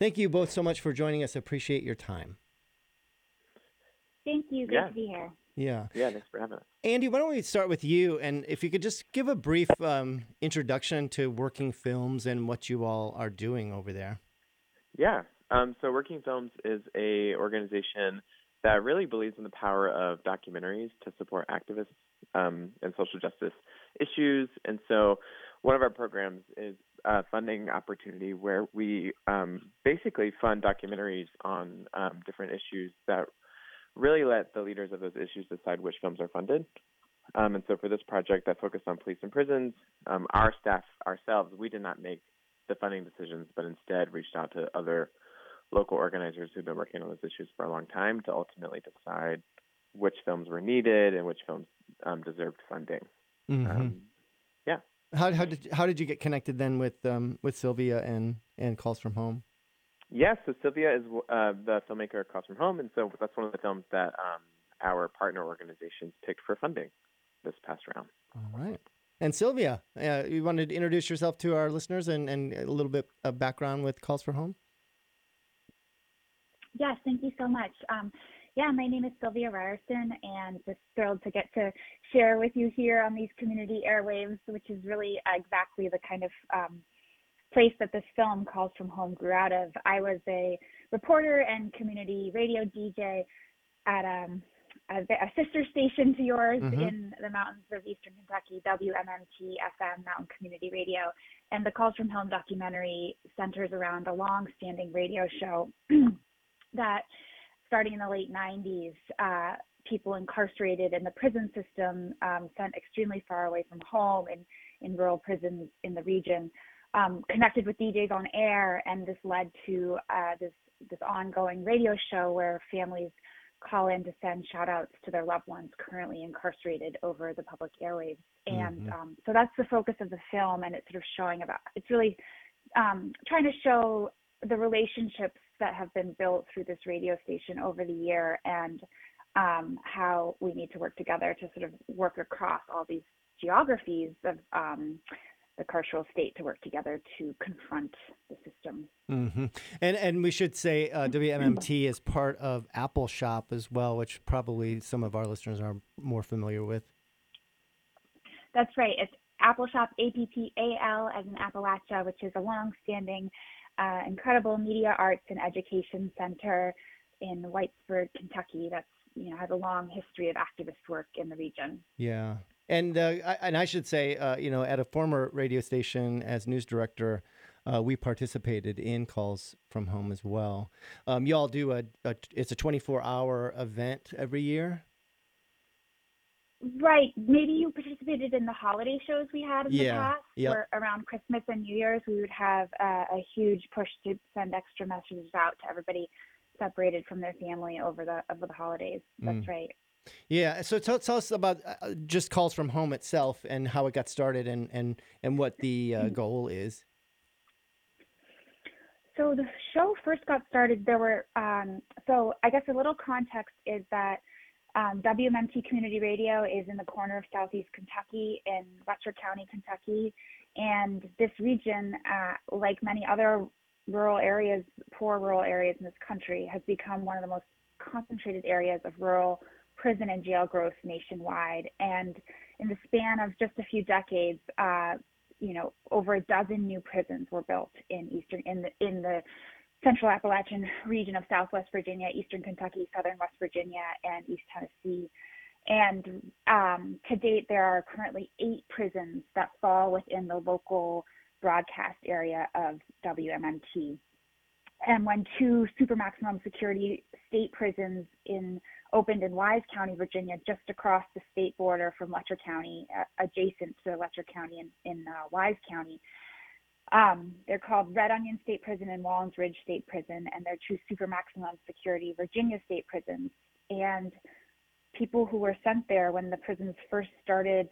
Thank you both so much for joining us. Appreciate your time. Thank you. Great to be here. Yeah. Yeah, thanks for having us. Andy, why don't we start with you? And if you could just give a brief introduction to Working Films and what you all are doing over there. Yeah. So Working Films is a organization that really believes in the power of documentaries to support activists and social justice issues. And so one of our programs is a funding opportunity where we basically fund documentaries on different issues that really let the leaders of those issues decide which films are funded. And so for this project that focused on police and prisons, our staff ourselves, we did not make the funding decisions, but instead reached out to other local organizers who've been working on those issues for a long time to ultimately decide which films were needed and which films deserved funding. Mm-hmm. Yeah. How did you get connected then with Sylvia and Calls from Home? Yes, so Sylvia is the filmmaker Calls from Home, and so that's one of the films that our partner organizations picked for funding this past round. All right. And Sylvia, you wanted to introduce yourself to our listeners and a little bit of background with Calls for Home? Yes, thank you so much. My name is Sylvia Ryerson, and just thrilled to get to share with you here on these community airwaves, which is really exactly the kind of place that this film Calls from Home grew out of. I was a reporter and community radio DJ at a sister station to yours in the mountains of Eastern Kentucky, WMMT FM, Mountain Community Radio. And the Calls from Home documentary centers around a long-standing radio show that, starting in the late 90s, people incarcerated in the prison system, sent extremely far away from home in rural prisons in the region, connected with DJs on air, and this led to this ongoing radio show where families call in to send shout outs to their loved ones currently incarcerated over the public airwaves. And so that's the focus of the film, and it's sort of it's really trying to show the relationships that have been built through this radio station over the year, and how we need to work together to sort of work across all these geographies of the carceral state to work together to confront the system. Mm-hmm. And we should say WMMT is part of Apple Shop as well, which probably some of our listeners are more familiar with. That's right. It's Apple Shop, APPAL, as in Appalachia, which is a long-standing, incredible media arts and education center in Whitesburg, Kentucky. That's has a long history of activist work in the region. Yeah. And I should say, at a former radio station as news director, we participated in Calls from Home as well. You all do it's a 24-hour event every year? Right. Maybe you participated in the holiday shows we had in the past, yep. where around Christmas and New Year's, we would have a huge push to send extra messages out to everybody separated from their family over the holidays. That's right. Yeah. So tell us about just Calls from Home itself and how it got started and what the goal is. So the show first got started. There were so I guess a little context is that WMMT Community Radio is in the corner of Southeast Kentucky in Letcher County, Kentucky, and this region, like many other rural areas, poor rural areas in this country, has become one of the most concentrated areas of rural prison and jail growth nationwide. And in the span of just a few decades, over a dozen new prisons were built in the Central Appalachian region of Southwest Virginia, Eastern Kentucky, Southern West Virginia, and East Tennessee. And to date, there are currently 8 prisons that fall within the local broadcast area of WMMT. And when 2 super maximum security state prisons opened in Wise County, Virginia, just across the state border from Letcher County, adjacent to Letcher County in Wise County. They're called Red Onion State Prison and Wallens Ridge State Prison, and they're 2 super maximum security Virginia state prisons. And people who were sent there when the prisons first started,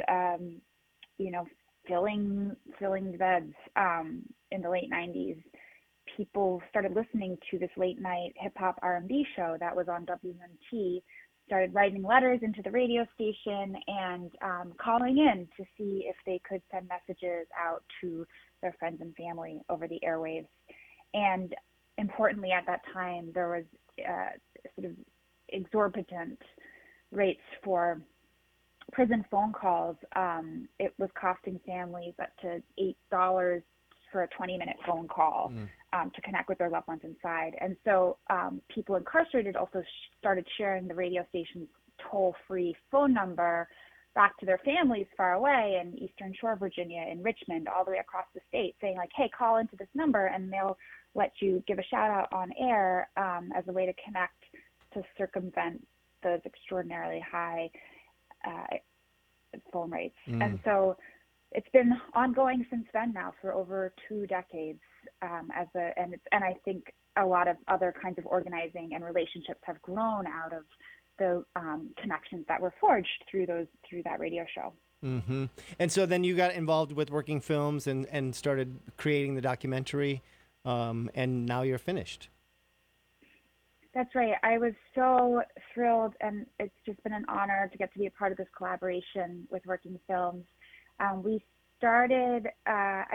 filling the beds in the late 90s, people started listening to this late night hip hop R&B show that was on WMMT, started writing letters into the radio station and calling in to see if they could send messages out to their friends and family over the airwaves. And importantly, at that time, there was sort of exorbitant rates for prison phone calls. It was costing families up to $8 for a 20-minute phone call to connect with their loved ones inside. And so people incarcerated also started sharing the radio station's toll-free phone number back to their families far away in Eastern Shore, Virginia, in Richmond, all the way across the state, saying like, hey, call into this number and they'll let you give a shout out on air as a way to connect to circumvent those extraordinarily high phone rates. And so it's been ongoing since then now for over 2 decades and I think a lot of other kinds of organizing and relationships have grown out of the connections that were forged through that radio show. Mm-hmm. And so then you got involved with Working Films and started creating the documentary, and now you're finished. That's right. I was so thrilled, and it's just been an honor to get to be a part of this collaboration with Working Films. We started, I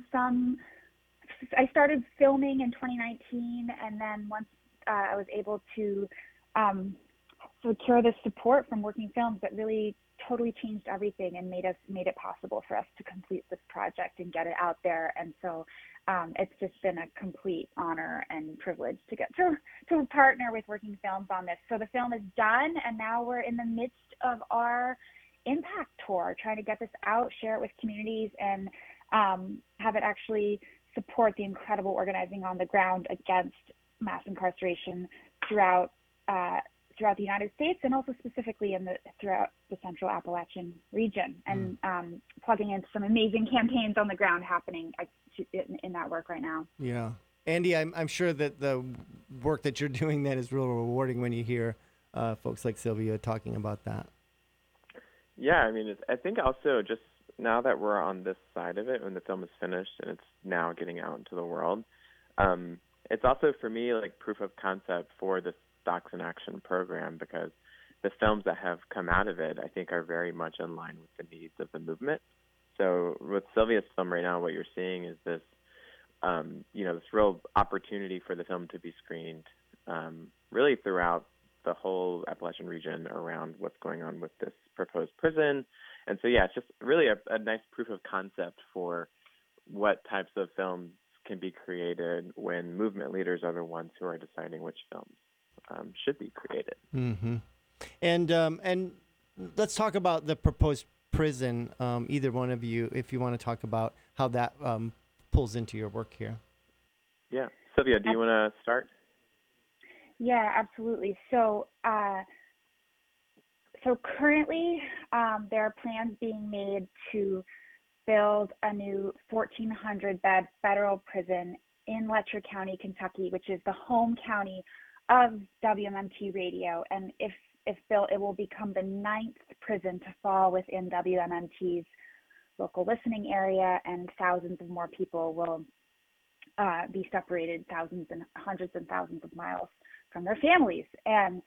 started filming in 2019, and then once I was able to secure the support from Working Films, that really totally changed everything and made it possible for us to complete this project and get it out there. And so it's just been a complete honor and privilege to get to partner with Working Films on this. So the film is done, and now we're in the midst of our impact tour, trying to get this out, share it with communities, and have it actually support the incredible organizing on the ground against mass incarceration throughout the United States, and also specifically throughout the Central Appalachian region, and plugging into some amazing campaigns on the ground happening in that work right now. Yeah, Andy, I'm sure that the work that you're doing then is real rewarding when you hear folks like Sylvia talking about that. Yeah, I mean, I think also just now that we're on this side of it, when the film is finished and it's now getting out into the world, it's also for me like proof of concept for this Docs in Action program, because the films that have come out of it, I think, are very much in line with the needs of the movement. So with Sylvia's film right now, what you're seeing is this, this real opportunity for the film to be screened really throughout the whole Appalachian region around what's going on with this proposed prison. And so, yeah, it's just really a nice proof of concept for what types of films can be created when movement leaders are the ones who are deciding which films should be created. Mm-hmm. And let's talk about the proposed prison. Either one of you, if you want to talk about how that pulls into your work here. Yeah, Sylvia, do you want to start? Yeah, absolutely. So, currently there are plans being made to build a new 1,400-bed federal prison in Letcher County, Kentucky, which is the home county of WMMT Radio, and if built, it will become the 9th prison to fall within WMMT's local listening area, and thousands of more people will be separated thousands and hundreds and thousands of miles from their families. And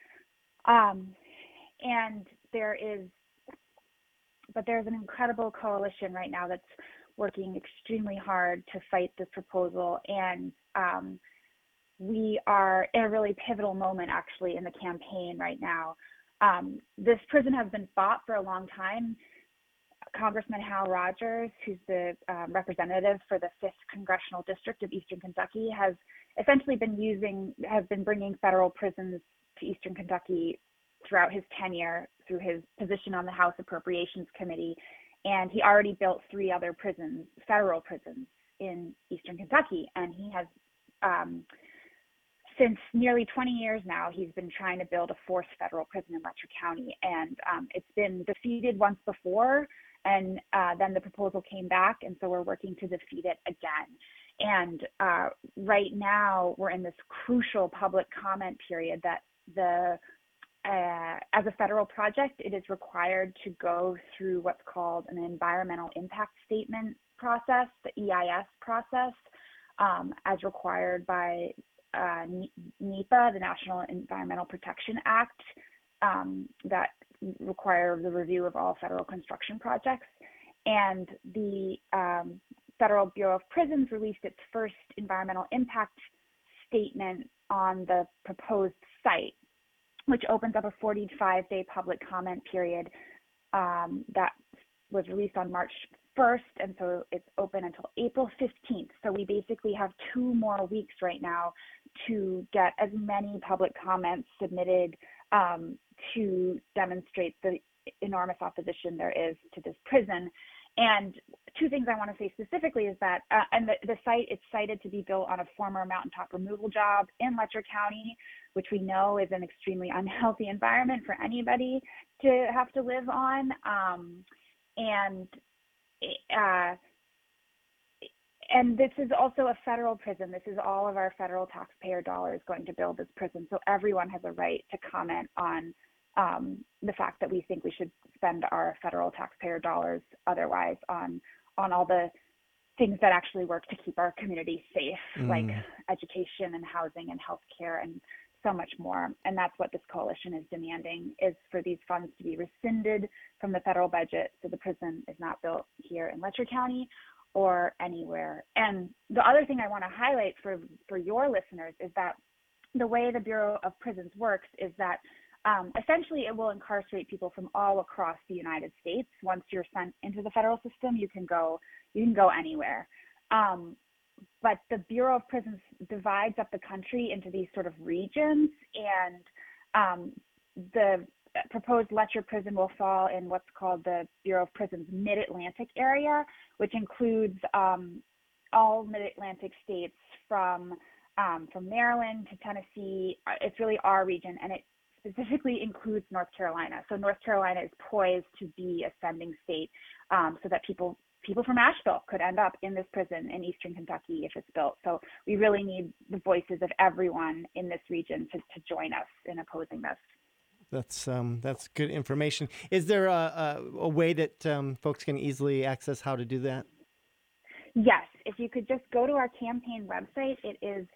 there's an incredible coalition right now that's working extremely hard to fight this proposal, and we are in a really pivotal moment actually in the campaign right now. This prison has been fought for a long time. Congressman Hal Rogers, who's the representative for the 5th Congressional District of Eastern Kentucky, has essentially been bringing federal prisons to Eastern Kentucky throughout his tenure through his position on the House Appropriations Committee. And he already built 3 other prisons, federal prisons in Eastern Kentucky. And he has, since nearly 20 years now, he's been trying to build a 4th federal prison in Letcher County. And it's been defeated once before, and then the proposal came back, and so we're working to defeat it again. And right now, we're in this crucial public comment period that as a federal project, it is required to go through what's called an environmental impact statement process, the EIS process, as required by NEPA, the National Environmental Protection Act, that require the review of all federal construction projects. And the Federal Bureau of Prisons released its first environmental impact statement on the proposed site, which opens up a 45-day public comment period that was released on March 1st, and so it's open until April 15th. So we basically have 2 more weeks right now to get as many public comments submitted to demonstrate the enormous opposition there is to this prison. And 2 things I want to say specifically is that, and the site is cited to be built on a former mountaintop removal job in Letcher County, which we know is an extremely unhealthy environment for anybody to have to live on. And this is also a federal prison. This is all of our federal taxpayer dollars going to build this prison. So everyone has a right to comment on the fact that we think we should spend our federal taxpayer dollars otherwise on all the things that actually work to keep our community safe, like education and housing and healthcare and so much more. And that's what this coalition is demanding, is for these funds to be rescinded from the federal budget so the prison is not built here in Letcher County or anywhere. And the other thing I want to highlight for your listeners is that the way the Bureau of Prisons works is that essentially it will incarcerate people from all across the United States. Once you're sent into the federal system, you can go anywhere. But the Bureau of Prisons divides up the country into these sort of regions, and the proposed Letcher prison will fall in what's called the Bureau of Prisons Mid-Atlantic area, which includes all Mid-Atlantic states from Maryland to Tennessee. It's really our region, and it specifically includes North Carolina. So North Carolina is poised to be a sending state, so that people from Asheville could end up in this prison in Eastern Kentucky if it's built. So we really need the voices of everyone in this region to join us in opposing this. That's good information. Is there a way that folks can easily access how to do that? Yes, if you could just go to our campaign website, it is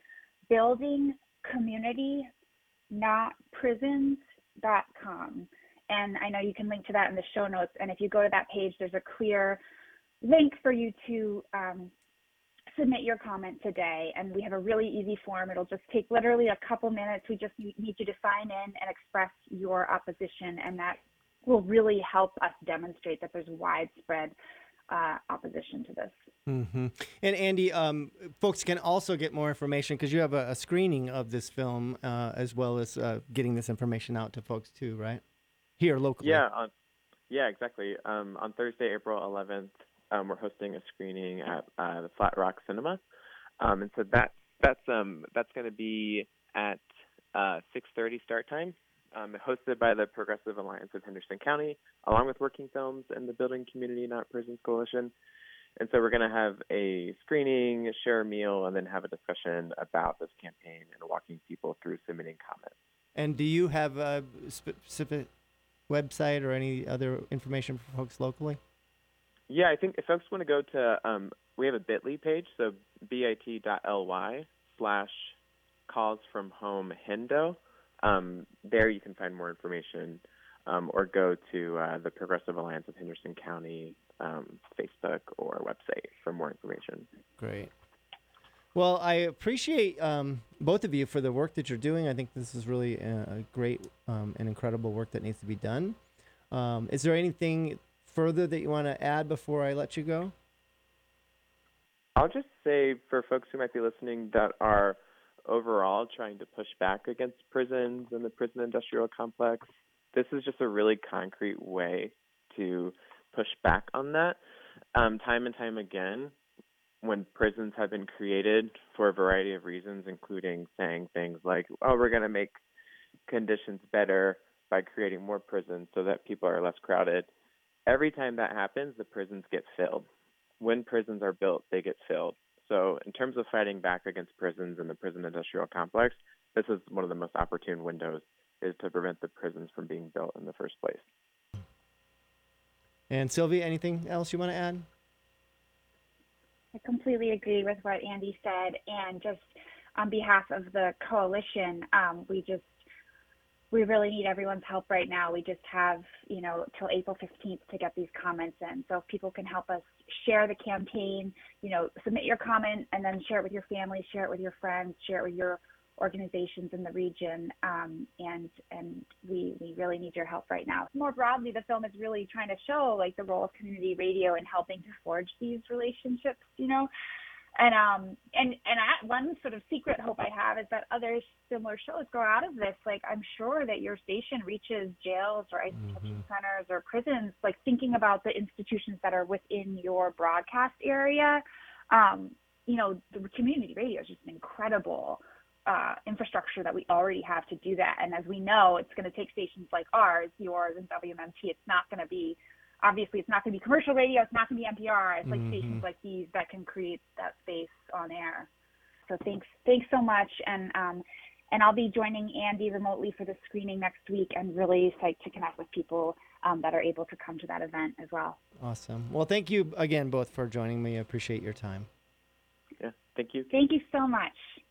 buildingcommunitynotprisons.com. And I know you can link to that in the show notes. And if you go to that page, there's a clear link for you to submit your comment today. And we have a really easy form. It'll just take literally a couple minutes. We just need you to sign in and express your opposition. And that will really help us demonstrate that there's widespread opposition to this. Mm-hmm. And Andy, folks can also get more information because you have a screening of this film as well as getting this information out to folks too, right? Here locally. Yeah, exactly. On Thursday, April 11th, we're hosting a screening at the Flat Rock Cinema, and so that's going to be at 6:30 start time. Hosted by the Progressive Alliance of Henderson County, along with Working Films and the Building Community Not Prisons Coalition. And so we're going to have a screening, share a meal, and then have a discussion about this campaign and walking people through submitting comments. And do you have a specific website or any other information for folks locally? Yeah, I think if folks want to go to, we have a bit.ly page, so bit.ly/callsfromhomehendo. There you can find more information, or go to the Progressive Alliance of Henderson County Facebook or website for more information. Great. Well, I appreciate both of you for the work that you're doing. I think this is really a great and incredible work that needs to be done. Is there anything further that you want to add before I let you go? I'll just say for folks who might be listening that are overall trying to push back against prisons and the prison industrial complex, this is just a really concrete way to push back on that. Time and time again, when prisons have been created for a variety of reasons, including saying things like, oh, we're going to make conditions better by creating more prisons so that people are less crowded. Every time that happens, the prisons get filled. When prisons are built, they get filled. So in terms of fighting back against prisons and the prison industrial complex, this is one of the most opportune windows, is to prevent the prisons from being built in the first place. And Sylvia, anything else you want to add? I completely agree with what Andy said. And just on behalf of the coalition, we really need everyone's help right now. We just have, till April 15th to get these comments in. So if people can help us share the campaign, submit your comment and then share it with your family, share it with your friends, share it with your organizations in the region, and we really need your help right now. More broadly, the film is really trying to show like the role of community radio in helping to forge these relationships, one sort of secret hope I have is that other similar shows grow out of this. Like, I'm sure that your station reaches jails or ICE detention centers or prisons, like thinking about the institutions that are within your broadcast area. The community radio is just an incredible infrastructure that we already have to do that. And as we know, it's going to take stations like ours, yours, and WMMT. It's not going to be commercial radio. It's not going to be NPR. It's like stations like these that can create that space on air. So thanks so much. And I'll be joining Andy remotely for the screening next week, and really psyched to connect with people that are able to come to that event as well. Awesome. Well, thank you again both for joining me. I appreciate your time. Yeah, thank you. Thank you so much.